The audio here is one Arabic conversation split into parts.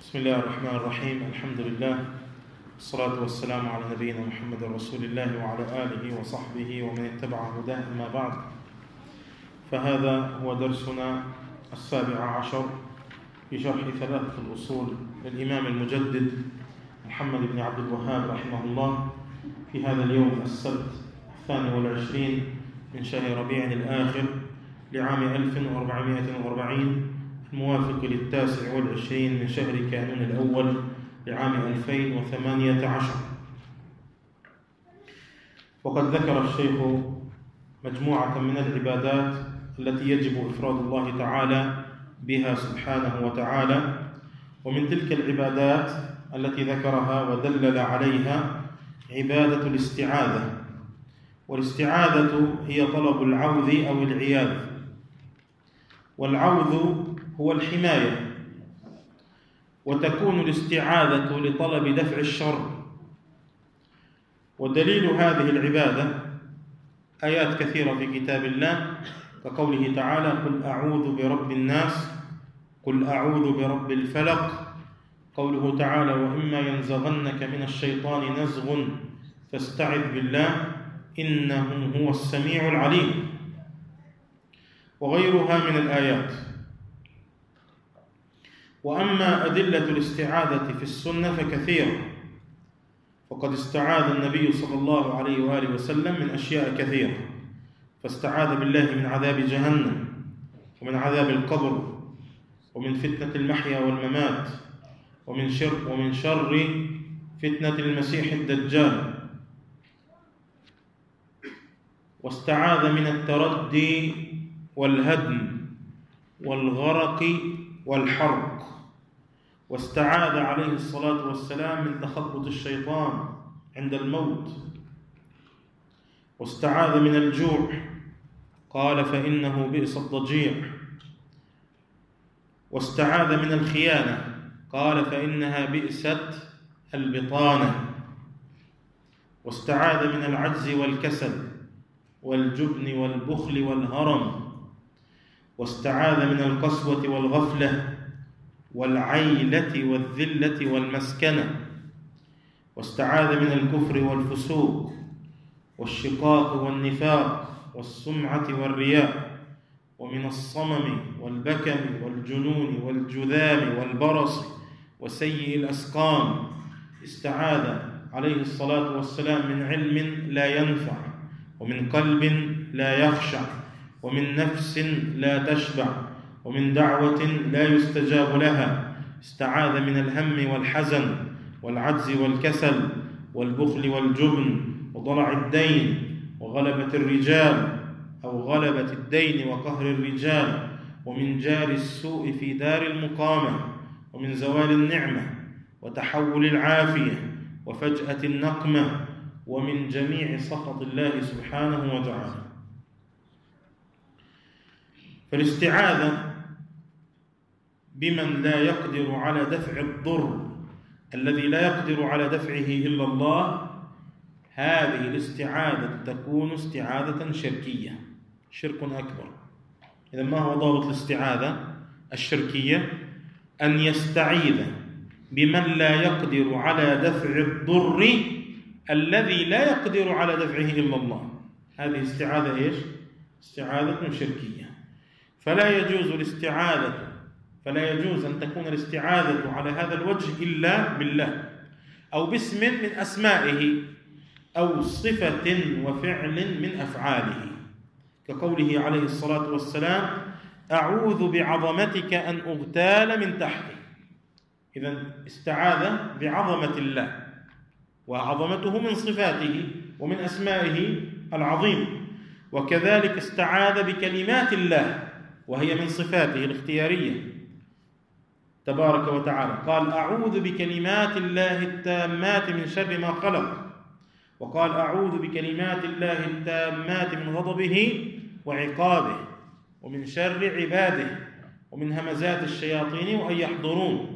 بسم الله الرحمن الرحيم. الحمد لله والصلاة والسلام على نبينا محمد رسول الله وعلى آله وصحبه ومن اتبع هداه. أما بعد، فهذا هو درسنا 17 في شرح ثلاثة الأصول للإمام المجدد محمد بن عبد الوهاب رحمه الله، في هذا اليوم السبت 22 من شهر ربيع الآخر لعام 1440 الموافق ل29 من شهر كانون الأول لعام 2018. وقد ذكر الشيخ مجموعة من العبادات التي يجب إفراد الله تعالى بها سبحانه وتعالى، ومن تلك العبادات التي ذكرها ودلل عليها عبادة الاستعاذة. والاستعاذة هي طلب العوذ أو العياذ، والعوذ هو الحماية، وتكون الاستعاذة لطلب دفع الشر. ودليل هذه العبادة آيات كثيرة في كتاب الله، كقوله تعالى: قل أعوذ برب الناس، قل أعوذ برب الفلق. قوله تعالى: وإما ينزغنك من الشيطان نزغ فاستعذ بالله إنه هو السميع العليم، وغيرها من الآيات. وأما أدلة الاستعاذة في السنة فكثيرة، وقد استعاذ النبي صلى الله عليه وآله وسلم من أشياء كثيرة، فاستعاذ بالله من عذاب جهنم، ومن عذاب القبر، ومن فتنة المحيا والممات، ومن شر فتنة المسيح الدجال، واستعاذ من التردي والهدم والغرق والحرق، واستعاذ عليه الصلاة والسلام من تخبط الشيطان عند الموت، واستعاذ من الجوع، قال: فإنه بئس الضجيع. واستعاذ من الخيانة، قال: فإنها بئست البطانة. واستعاذ من العجز والكسل والجبن والبخل والهرم. واستعاذ من القسوة والغفلة والعيلة والذلة والمسكنة. واستعاذ من الكفر والفسوق والشقاق والنفاق والسمعة والرياء، ومن الصمم والبكم والجنون والجذام والبرص وسيء الأسقام. استعاذ عليه الصلاة والسلام من علم لا ينفع، ومن قلب لا يخشع، ومن نفس لا تشبع، ومن دعوة لا يستجاب لها. استعاذ من الهم والحزن والعجز والكسل والبخل والجبن وضلع الدين وغلبة الرجال أو غلبة الدين وقهر الرجال، ومن جار السوء في دار المقامة، ومن زوال النعمة وتحول العافية وفجأة النقمة، ومن جميع سخط الله سبحانه وتعالى. فالاستعاذة بمن لا يقدر على دفع الضر الذي لا يقدر على دفعه إلا الله، هذه الاستعاذة تكون استعاذة شركية، شرك أكبر. إذا ما هو ضابط الاستعاذة الشركية؟ أن يستعيذ بمن لا يقدر على دفع الضر الذي لا يقدر على دفعه إلا الله. هذه استعاذة إيش؟ استعاذة شركية. فلا يجوز أن تكون الاستعاذة على هذا الوجه إلا بالله، أو باسم من أسمائه، أو صفة وفعل من أفعاله، كقوله عليه الصلاة والسلام: أعوذ بعظمتك أن أغتال من تحتي. إذن استعاذ بعظمة الله، وعظمته من صفاته ومن أسمائه العظيم. وكذلك استعاذ بكلمات الله، وهي من صفاته الاختيارية تبارك وتعالى. قال: أعوذ بكلمات الله التامات من شر ما خلق. وقال: أعوذ بكلمات الله التامات من غضبه وعقابه، ومن شر عباده، ومن همزات الشياطين وأن يحضرون.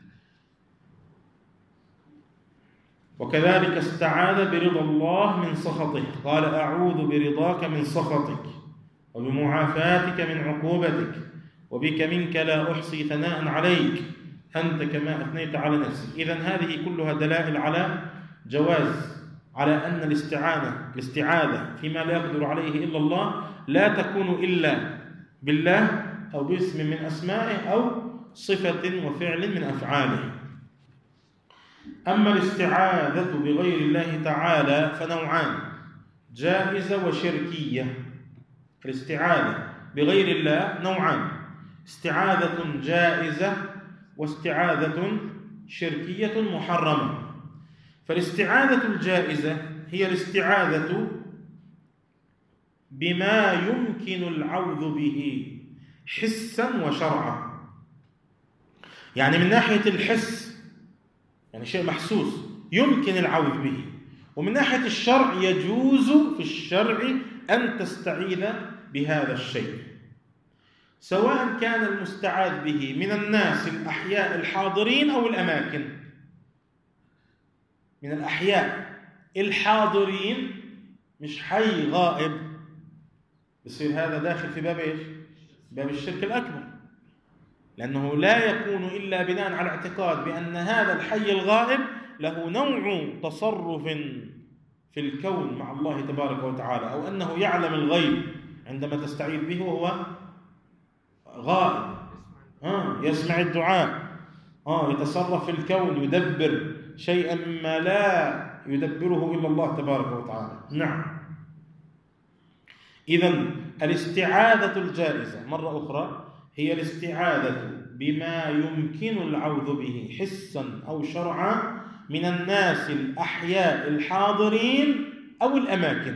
وكذلك استعاذ برضا الله من سخطه، قال: أعوذ برضاك من سخطك، وبمعافاتك من عقوبتك، وبك منك لا أحصي ثناء عليك، أنت كما أثنيت على نفسك. إذن هذه كلها دلائل على جواز، على أن الاستعاذة فيما لا يقدر عليه إلا الله لا تكون إلا بالله أو باسم من أسمائه أو صفة وفعل من أفعاله. أما الاستعاذة بغير الله تعالى فنوعان: جائزة وشركية. الاستعاذة بغير الله نوعان: استعاذة جائزة واستعاذة شركية محرمة. فالاستعاذة الجائزة هي الاستعاذة بما يمكن العوذ به حسا وشرعا. يعني من ناحية الحس، يعني شيء محسوس يمكن العوذ به، ومن ناحية الشرع يجوز في الشرع أن تستعيذ بهذا الشيء، سواء كان المستعاذ به من الناس الأحياء الحاضرين أو الأماكن. من الأحياء الحاضرين، مش حي غائب، بصير هذا داخل في باب إيش؟ باب الشرك الأكبر، لأنه لا يكون إلا بناء على اعتقاد بأن هذا الحي الغائب له نوع تصرف في الكون مع الله تبارك وتعالى، أو أنه يعلم الغيب عندما تستعيذ به وهو غائب، يسمع الدعاء، يتصرف في الكون، يدبر شيئا مما لا يدبره إلا الله تبارك وتعالى. نعم. إذن الاستعاذة الجائزة مرة أخرى هي الاستعاذة بما يمكن العوذ به حسا أو شرعا من الناس الأحياء الحاضرين أو الأماكن.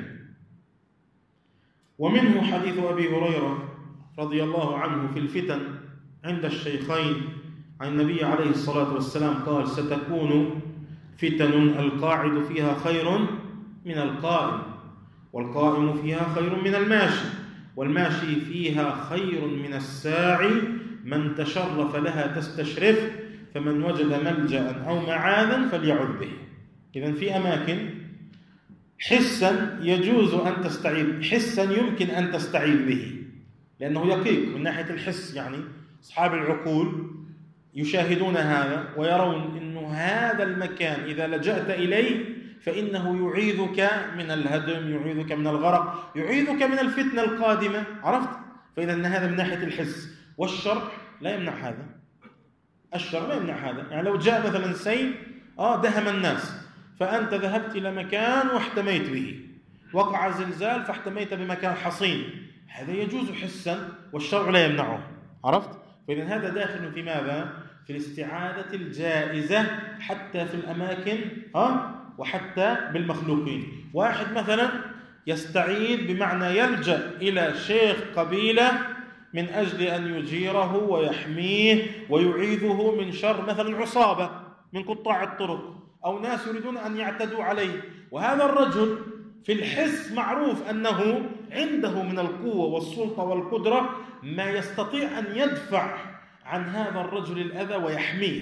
ومنه حديث أبي هريرة رضي الله عنه في الفتن عند الشيخين عن النبي عليه الصلاة والسلام قال: ستكون فتن القاعد فيها خير من القائم، والقائم فيها خير من الماشي، والماشي فيها خير من الساعي، من تشرف لها تستشرف، فمن وجد ملجأ أو معاذا فليعذ به. إذن في أماكن حسا يجوز أن تستعيذ، حسا يمكن أن تستعيذ به، لأنه يقيق من ناحية الحس. يعني أصحاب العقول يشاهدون هذا ويرون أن هذا المكان إذا لجأت إليه فإنه يعيذك من الهدم، يعيذك من الغرق، يعيذك من الفتنة القادمة. عرفت؟ فإذا هذا من ناحية الحس. والشرع لا يمنع هذا، الشرع لا يمنع هذا. يعني لو جاء مثلا سيل دهم الناس، فأنت ذهبت إلى مكان واحتميت به، وقع زلزال فاحتميت بمكان حصين، هذا يجوز حسا والشرع لا يمنعه. عرفت؟ فإذا هذا داخل في ماذا؟ في الاستعاذة الجائزة حتى في الأماكن وحتى بالمخلوقين. واحد مثلا يستعيذ بمعنى يلجأ إلى شيخ قبيلة من أجل أن يجيره ويحميه ويعيذه من شر مثلا عصابة من قطاع الطرق أو ناس يريدون أن يعتدوا عليه، وهذا الرجل في الحس معروف أنه عنده من القوة والسلطة والقدرة ما يستطيع أن يدفع عن هذا الرجل الأذى ويحميه.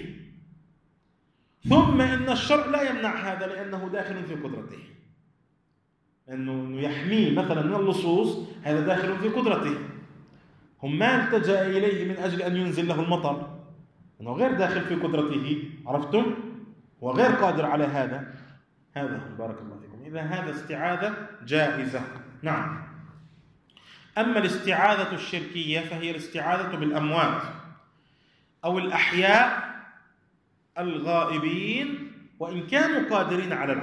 ثم إن الشرع لا يمنع هذا لأنه داخل في قدرته، أنه يحميه مثلا من اللصوص، هذا داخل في قدرته. هم ما التجأ إليه من أجل أن ينزل له المطر، أنه غير داخل في قدرته. عرفتم؟ وغير قادر على هذا. بارك الله فيكم. إذا هذا استعاذة جائزة. نعم. أما الاستعاذة الشركية فهي الاستعاذة بالأموات أو الأحياء الغائبين وإن كانوا قادرين على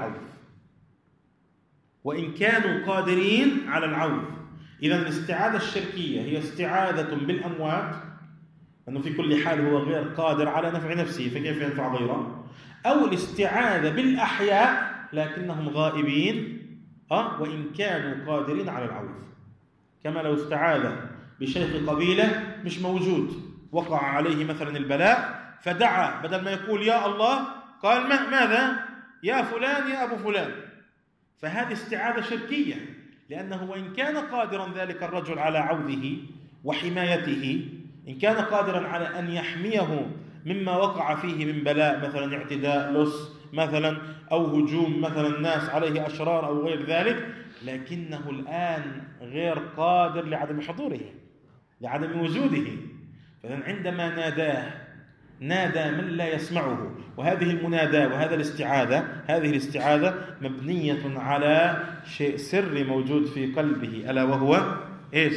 العوذ. إذا الاستعاذة الشركية هي استعاذة بالأموات، أنه في كل حال هو غير قادر على نفع نفسه فكيف ينفع غيره، أو الاستعاذة بالأحياء لكنهم غائبين وإن كانوا قادرين على العوذ. كما لو استعاذ بشيخ قبيلة مش موجود، وقع عليه مثلا البلاء فدعا، بدل ما يقول يا الله قال ماذا؟ يا فلان يا أبو فلان. فهذه استعاذة شركية، لأنه وإن كان قادرا ذلك الرجل على عوذه وحمايته، إن كان قادرا على أن يحميه مما وقع فيه من بلاء، مثلا اعتداء لص مثلا أو هجوم مثلا ناس عليه أشرار أو غير ذلك، لكنه الآن غير قادر لعدم حضوره، لعدم وجوده. فإذن عندما ناداه نادى من لا يسمعه. وهذه المناداة وهذا هذه الاستعاذة مبنية على شيء سري موجود في قلبه، ألا وهو إيش؟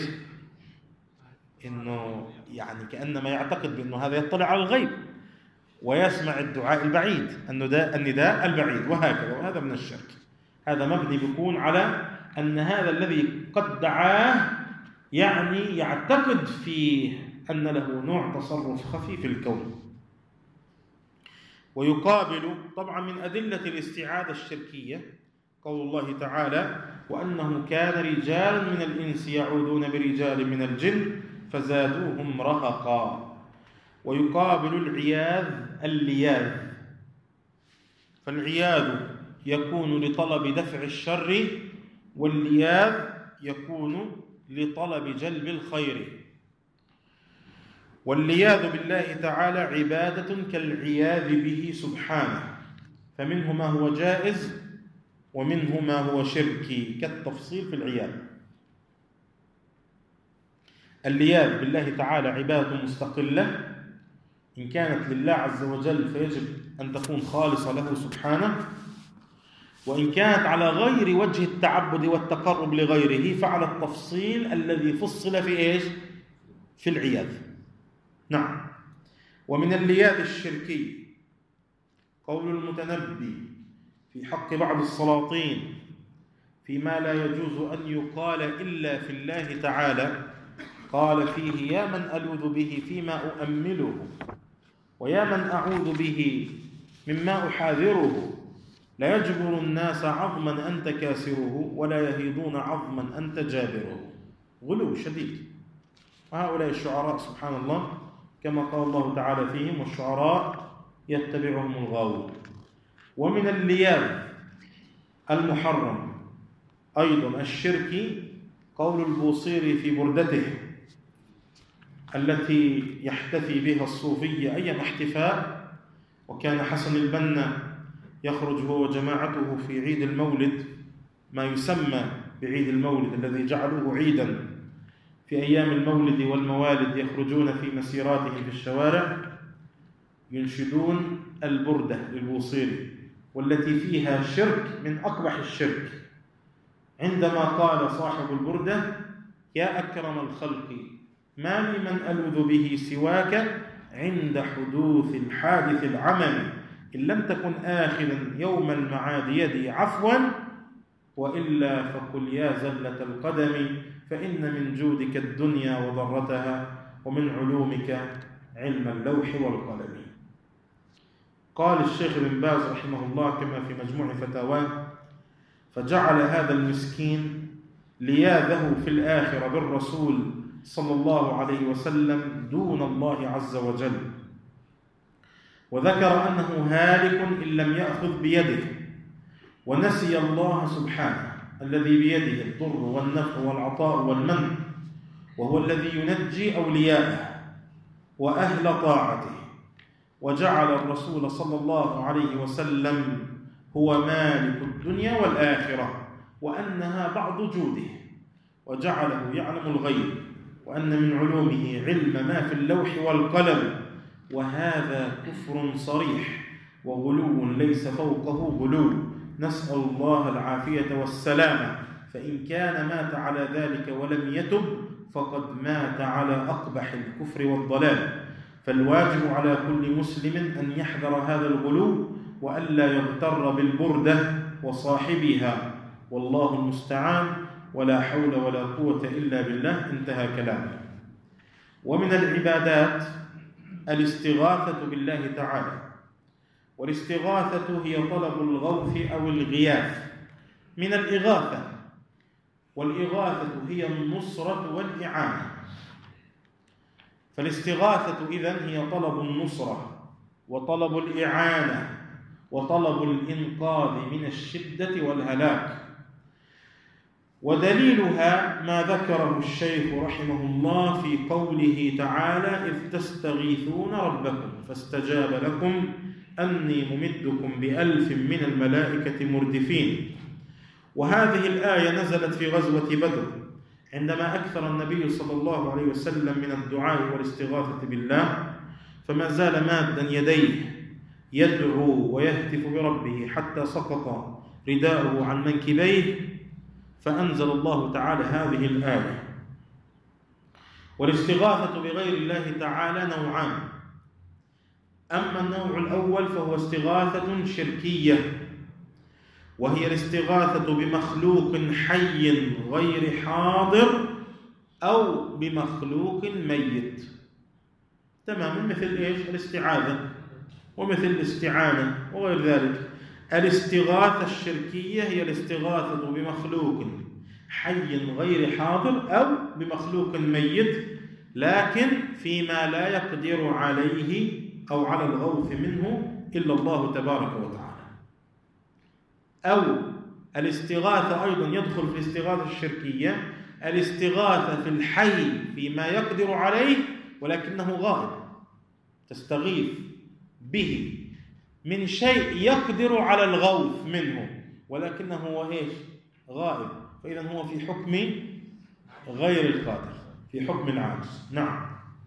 إنه يعني كأنما يعتقد بأنه هذا يطلع على الغيب ويسمع الدعاء البعيد، النداء البعيد، وهكذا. وهذا من الشرك. هذا مبني بيكون على أن هذا الذي قد دعاه يعني يعتقد فيه أن له نوع تصرف خفي في الكون. ويقابل طبعا من أدلة الاستعاذة الشركية قول الله تعالى: وأنه كان رجال من الإنس يعوذون برجال من الجن فزادوهم رهقا. ويقابل العياذ اللياذ، فالعياذ يكون لطلب دفع الشر، واللياذ يكون لطلب جلب الخير. واللياذ بالله تعالى عبادة كالعياذ به سبحانه، فمنه ما هو جائز ومنه ما هو شركي كالتفصيل في العياذ. اللياذ بالله تعالى عبادة مستقلة، إن كانت لله عز وجل فيجب أن تكون خالصة له سبحانه، وإن كانت على غير وجه التعبد والتقرب لغيره فعلى التفصيل الذي فصل في إيش؟ في العياذ. نعم. ومن اللياذ الشركي قول المتنبي في حق بعض السلاطين فيما لا يجوز أن يقال إلا في الله تعالى، قال فيه: يا من ألوذ به فيما أؤمله، ويا من أعوذ به مما أحاذره، لا يجبر الناس عظما أنت كاسره، ولا يهيضون عظما أنت جابره. غلو شديد. وهؤلاء الشعراء سبحان الله كما قال الله تعالى فيهم: والشعراء يتبعهم الغاوون. ومن اللياذ المحرم أيضا الشركي قول البوصيري في بردته التي يحتفي بها الصوفية أيام احتفاء، وكان حسن البنا يخرج هو وجماعته في عيد المولد، ما يسمى بعيد المولد الذي جعلوه عيدا في أيام المولد والموالد، يخرجون في مسيراتهم في الشوارع ينشدون البردة للبوصيري، والتي فيها شرك من أقبح الشرك، عندما قال صاحب البردة: يا أكرم الخلق ما لي من ألوذ به سواك عند حدوث الحادث العمم، إن لم تكن آخذا يوم المعاد يدي عفوا، وإلا فقل يا زلة القدم، فإن من جودك الدنيا وضرتها، ومن علومك علم اللوح والقلم. قال الشيخ بن باز رحمه الله كما في مجموع فتاواه: فجعل هذا المسكين لياذه في الآخرة بالرسول صلى الله عليه وسلم دون الله عز وجل، وذكر أنه هالك إن لم يأخذ بيده، ونسي الله سبحانه الذي بيده الضر والنفع والعطاء والمن، وهو الذي ينجي أولياءه وأهل طاعته، وجعل الرسول صلى الله عليه وسلم هو مالك الدنيا والآخرة، وأنها بعض جوده، وجعله يعلم الغيب، وأن من علومه علم ما في اللوح والقلم، وهذا كفر صريح وغلو ليس فوقه غلو، نسأل الله العافية والسلامة. فإن كان مات على ذلك ولم يتب فقد مات على أقبح الكفر والضلال. فالواجب على كل مسلم أن يحذر هذا الغلو، وألا يغتر بالبردة وصاحبها، والله المستعان، ولا حول ولا قوة إلا بالله. انتهى كلامه. ومن العبادات الاستغاثة بالله تعالى، والاستغاثة هي طلب الغوث أو الغياث من الإغاثة، والإغاثة هي النصرة والإعانة. فالاستغاثة إذن هي طلب النصرة وطلب الإعانة وطلب الإنقاذ من الشدة والهلاك. ودليلها ما ذكره الشيخ رحمه الله في قوله تعالى: إذ تستغيثون ربكم فاستجاب لكم أني ممدكم ب1000 من الملائكة مردفين. وهذه الآية نزلت في غزوة بدر عندما أكثر النبي صلى الله عليه وسلم من الدعاء والاستغاثة بالله، فما زال مادا يديه يدعو ويهتف بربه حتى سقط رداءه عن منكبيه، فأنزل الله تعالى هذه الآية. والاستغاثة بغير الله تعالى نوعان. أما النوع الأول فهو استغاثة شركية، وهي الاستغاثة بمخلوق حي غير حاضر أو بمخلوق ميت تماما، مثل إيش؟ الاستعاذة ومثل الاستعانة وغير ذلك. الاستغاثة الشركية هي الاستغاثة بمخلوق حي غير حاضر أو بمخلوق ميت، لكن فيما لا يقدر عليه أو على الغوث منه إلا الله تبارك وتعالى. أو الاستغاثة أيضا يدخل في الاستغاثة الشركية الاستغاثة في الحي فيما يقدر عليه ولكنه غائب، تستغيث به من شيء يقدر على الغوث منه ولكنه هو إيش؟ غائب، فإذا هو في حكم غير القادر، في حكم العاجز. نعم.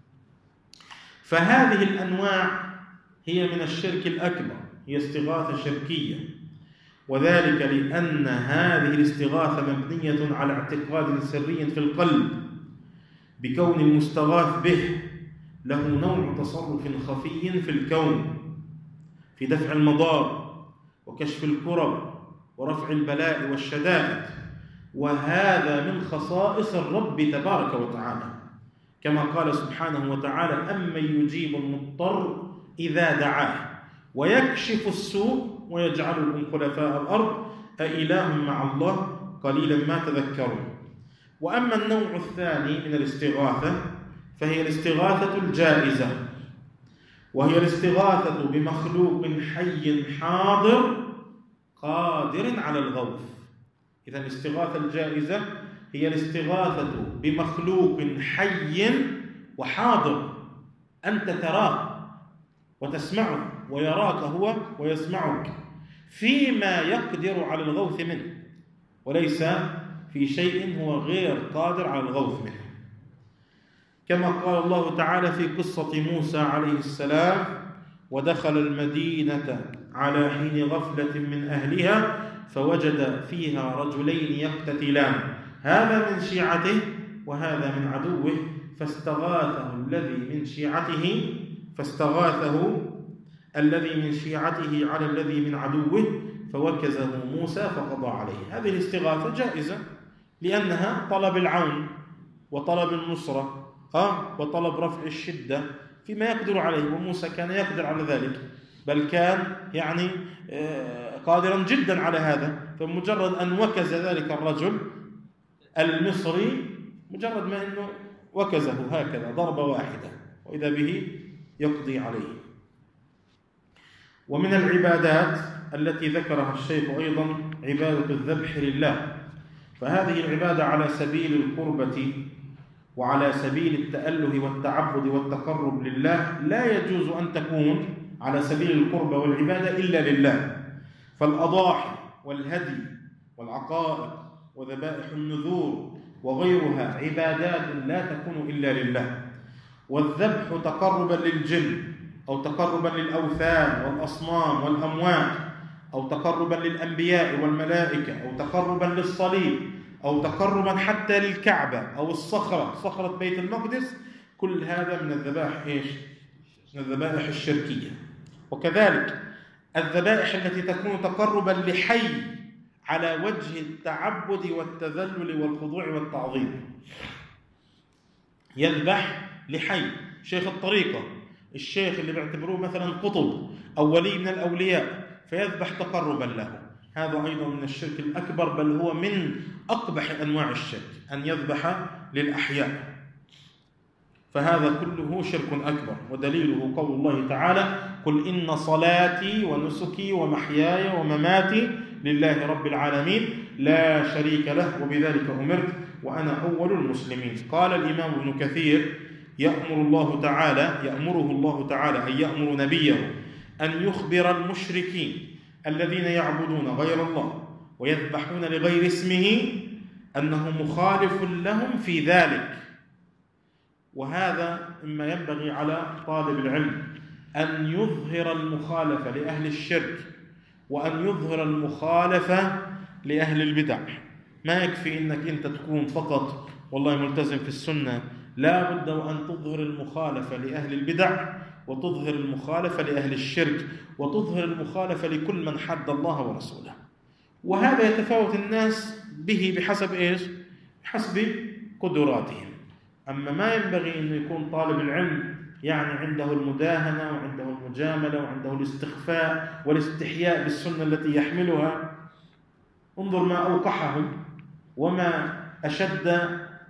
فهذه الأنواع هي من الشرك الأكبر، هي استغاثة شركية، وذلك لأن هذه الاستغاثة مبنية على اعتقاد سري في القلب بكون المستغاث به له نوع تصرف خفي في الكون في دفع المضار وكشف الكرب ورفع البلاء والشدائد، وهذا من خصائص الرب تبارك وتعالى، كما قال سبحانه وتعالى: أمن يجيب المضطر إذا دعاه ويكشف السوء ويجعلكم خلفاء الأرض أإله مع الله قليلا ما تذكرون. وأما النوع الثاني من الاستغاثة فهي الاستغاثة الجائزة، وهي الاستغاثة بمخلوق حي حاضر قادر على الغوث. إذا الاستغاثة الجائزة هي الاستغاثة بمخلوق حي وحاضر، أنت تراه وتسمعه ويراك هو ويسمعك فيما يقدر على الغوث منه، وليس في شيء هو غير قادر على الغوث منه، كما قال الله تعالى في قصة موسى عليه السلام: ودخل المدينة على حين غفلة من أهلها فوجد فيها رجلين يقتتلان هذا من شيعته وهذا من عدوه فاستغاثه الذي من شيعته على الذي من عدوه فوكزه موسى فقضى عليه. هذه الاستغاثة جائزة لأنها طلب العون وطلب النصرة وطلب رفع الشدة فيما يقدر عليه، وموسى كان يقدر على ذلك، بل كان قادرا جدا على هذا. فمجرد أن وكز ذلك الرجل المصري، مجرد ما أنه وكزه هكذا ضربة واحدة وإذا به يقضي عليه. ومن العبادات التي ذكرها الشيخ أيضا عبادة الذبح لله، فهذه العبادة على سبيل القربة وعلى سبيل التأله والتعبد والتقرب لله لا يجوز أن تكون على سبيل القربة والعبادة إلا لله. فالأضاحي والهدي والعقائق وذبائح النذور وغيرها عبادات لا تكون إلا لله. والذبح تقربا للجن أو تقربا للأوثان والأصنام والأموات أو تقربا للأنبياء والملائكة أو تقربا للصليب أو تقربا حتى للكعبة أو صخرة بيت المقدس، كل هذا من الذبائح من الذبائح الشركية. وكذلك الذبائح التي تكون تقربا لحي على وجه التعبد والتذلل والخضوع والتعظيم. يذبح لحي شيخ الطريقة، الشيخ اللي بيعتبروه مثلا قطب أو ولي من الأولياء، فيذبح تقربا له. هذا أيضا من الشرك الأكبر، بل هو من أقبح أنواع الشرك أن يذبح للأحياء، فهذا كله شرك أكبر. ودليله قول الله تعالى: قل إن صلاتي ونسكي ومحياي ومماتي لله رب العالمين لا شريك له وبذلك أمرت وأنا أول المسلمين. قال الإمام ابن كثير: يأمره الله تعالى أن يأمر نبيه أن يخبر المشركين الذين يعبدون غير الله ويذبحون لغير اسمه أنه مخالف لهم في ذلك، وهذا مما ينبغي على طالب العلم أن يظهر المخالفة لأهل الشرك وأن يظهر المخالفة لأهل البدع. ما يكفي أنك أنت تكون فقط والله ملتزم في السنة، لا بد وأن تظهر المخالفة لأهل البدع وتظهر المخالفة لأهل الشرك وتظهر المخالفة لكل من حد الله ورسوله. وهذا يتفاوت الناس به بحسب إيش؟ بحسب قدراتهم. أما ما ينبغي أن يكون طالب العلم يعني عنده المداهنة وعنده المجاملة وعنده الاستخفاء والاستحياء بالسنة التي يحملها. انظر ما أوقحهم وما أشد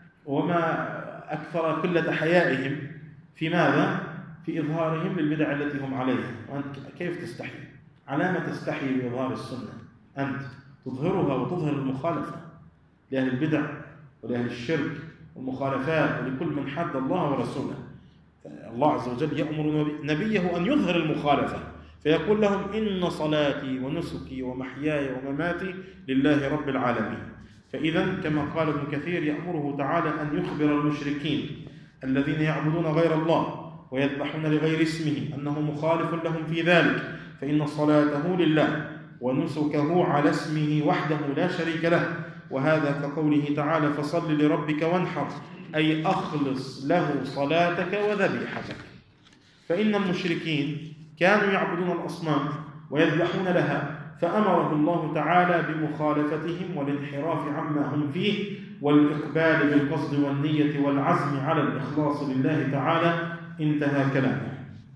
وما أكثر قلة حيائهم في ماذا؟ في إظهارهم للبدع التي هم عليها. وأنت كيف تستحي؟ على ما تستحي بإظهار السنة؟ أنت تظهرها وتظهر المخالفة لأهل البدع ولأهل الشرك والمخالفات ولكل من حد الله ورسوله. الله عز وجل يأمر نبيه أن يظهر المخالفة، فيقول لهم إن صلاتي ونسكي ومحياي ومماتي لله رب العالمين. فإذا كما قال ابن كثير يأمره تعالى أن يخبر المشركين الذين يعبدون غير الله ويذبحون لغير اسمه أنه مخالف لهم في ذلك، فإن صلاته لله ونسكه على اسمه وحده لا شريك له. وهذا كقوله تعالى فصل لربك وانحر، أي أخلص له صلاتك وذبيحتك. فإن المشركين كانوا يعبدون الأصنام ويذبحون لها، فأمره الله تعالى بمخالفتهم والانحراف عما هم فيه والإقبال بالقصد والنية والعزم على الإخلاص لله تعالى. انتهى كلامه.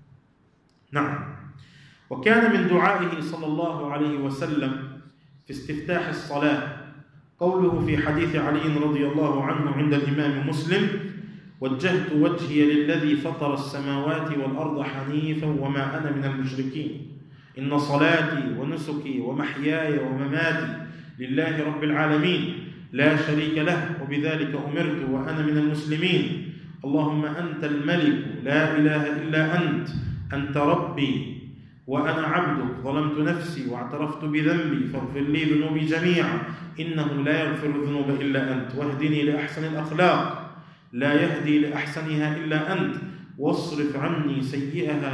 نعم. وكان من دعائه صلى الله عليه وسلم في استفتاح الصلاة قوله في حديث علي رضي الله عنه عند الإمام مسلم: وجهت وجهي للذي فطر السماوات والأرض حنيفا وما أنا من المشركين، إن صلاتي ونسكي ومحياي ومماتي لله رب العالمين لا شريك له وبذلك أمرت وأنا من المسلمين. اللهم أنت الملك لا إله إلا أنت ربي وأنا عبدك، ظلمت نفسي واعترفت بذنبي فاغفر لي ذنوبي جميعا إنه لا يغفر الذنوب إلا أنت، واهدني لأحسن الأخلاق لا يهدي لأحسنها إلا أنت، واصرف عني سيئها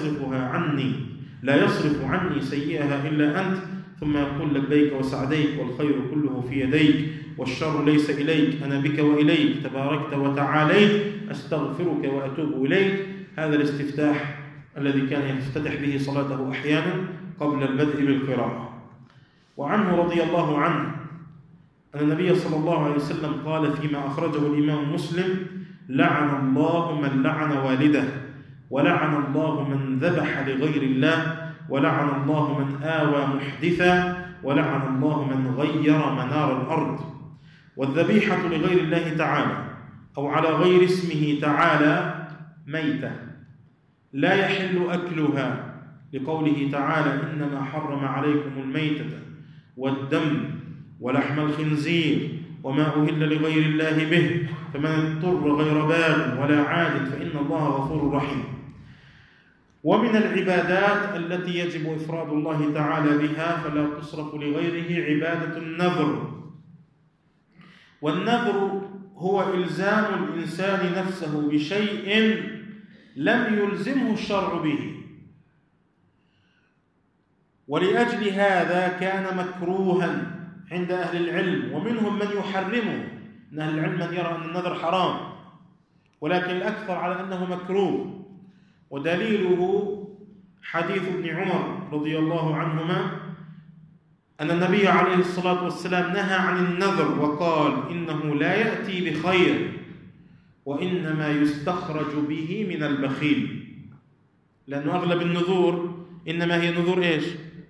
لا يصرف عني سيئها إلا أنت. ثم يقول لبيك وسعديك والخير كله في يديك والشر ليس إليك، أنا بك وإليك تباركت وتعاليت، أستغفرك وأتوب إليك. هذا الاستفتاح الذي كان يفتتح به صلاته أحيانا قبل البدء بالقراءة. وعنه رضي الله عنه أن النبي صلى الله عليه وسلم قال فيما أخرجه الإمام مسلم: لعن الله من لعن والده، ولعن الله من ذبح لغير الله، ولعن الله من آوى محدثا، ولعن الله من غير منار الأرض. والذبيحة لغير الله تعالى أو على غير اسمه تعالى ميتة لا يحل أكلها، لقوله تعالى: إنما حرم عليكم الميتة والدم ولحم الخنزير وما أهل لغير الله به، فمن اضطر غير باغ ولا عاد فإن الله غفور رحيم. ومن العبادات التي يجب إفراد الله تعالى بها فلا تصرف لغيره عبادة النذر. والنذر هو إلزام الإنسان نفسه بشيء لم يلزمه الشرع به، ولأجل هذا كان مكروها عند أهل العلم، ومنهم من يحرمه. من أهل العلم من يرى أن النذر حرام، ولكن الأكثر على أنه مكروه. ودليله حديث ابن عمر رضي الله عنهما أن النبي عليه الصلاة والسلام نهى عن النذر وقال: إنه لا يأتي بخير وإنما يستخرج به من البخيل. لأنه أغلب النذور إنما هي نذور إيش؟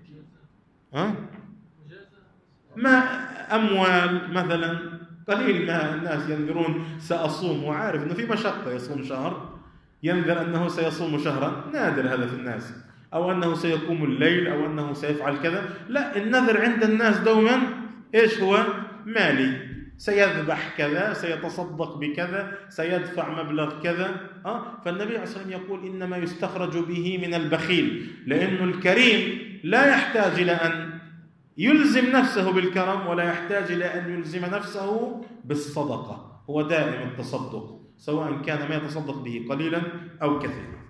ما أموال مثلا، قليل ما الناس ينذرون سأصوم وعارف أنه في مشقة يصوم شهر، ينذر أنه سيصوم شهرا، نادر هذا في الناس، أو أنه سيقوم الليل أو أنه سيفعل كذا. لا، النذر عند الناس دوما إيش هو؟ مالي، سيذبح كذا، سيتصدق بكذا، سيدفع مبلغ كذا. فالنبي عليه الصلاة والسلام يقول: إنما يستخرج به من البخيل، لأن الكريم لا يحتاج إلى أن يلزم نفسه بالكرم ولا يحتاج إلى أن يلزم نفسه بالصدقة، هو دائم التصدق، سواء كان ما يتصدق به قليلا أو كثيرا.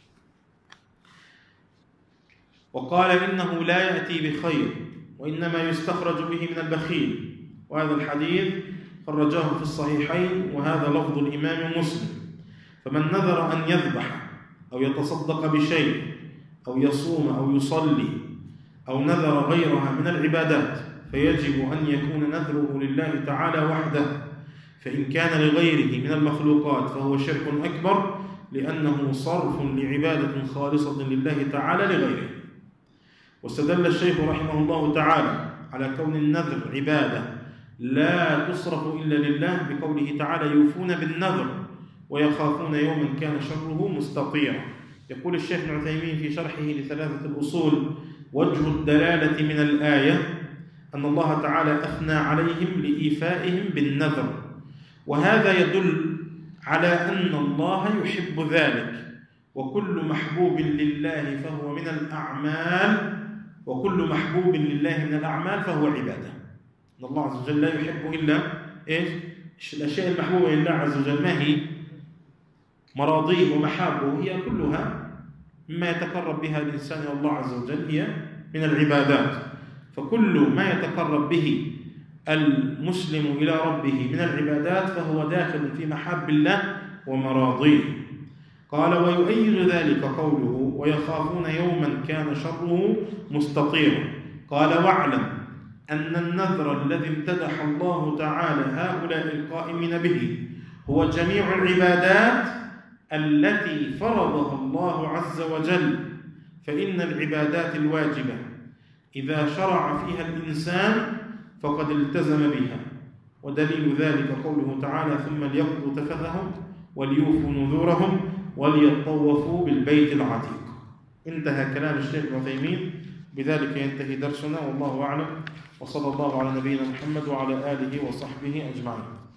وقال إنه لا يأتي بخير وإنما يستخرج به من البخيل، وهذا الحديث خرجاه في الصحيحين، وهذا لفظ الإمام مسلم. فمن نذر أن يذبح أو يتصدق بشيء أو يصوم أو يصلي أو نذر غيرها من العبادات فيجب أن يكون نذره لله تعالى وحده، فإن كان لغيره من المخلوقات فهو شرك أكبر، لأنه صرف لعبادة خالصة لله تعالى لغيره. واستدل الشيخ رحمه الله تعالى على كون النذر عبادة لا تصرف إلا لله بقوله تعالى: يوفون بالنذر ويخافون يوما كان شره مستطيرا. يقول الشيخ ابن عثيمين في شرحه لثلاثة الأصول: وجه الدلالة من الآية أن الله تعالى أثنى عليهم لإيفائهم بالنذر، وهذا يدل على أن الله يحب ذلك، وكل محبوب لله فهو من الأعمال، وكل محبوب لله من الأعمال فهو عبادة. أن الله عز وجل لا يحب إلا إيش؟ الأشياء المحبوبة لله عز وجل ما هي؟ مراضيه ومحابه، هي كلها مما يتقرب بها الإنسان إلى الله عز وجل هي من العبادات. فكل ما يتقرب به المسلم إلى ربه من العبادات فهو داخل في محاب الله ومراضيه. قال: ويؤيد ذلك قوله: ويخافون يوما كان شره مستطيرا. قال: واعلم أن النذر الذي امتدح الله تعالى هؤلاء القائمين به هو جميع العبادات التي فرضها الله عز وجل، فإن العبادات الواجبة إذا شرع فيها الإنسان فقد التزم بها، ودليل ذلك قوله تعالى: ثم ليقضوا تفثهم وليوفوا نذورهم وليطوفوا بالبيت العتيق. انتهى كلام الشيخ ابن عثيمين، بذلك ينتهي درسنا، والله أعلم، وصلى الله على نبينا محمد وعلى آله وصحبه أجمعين.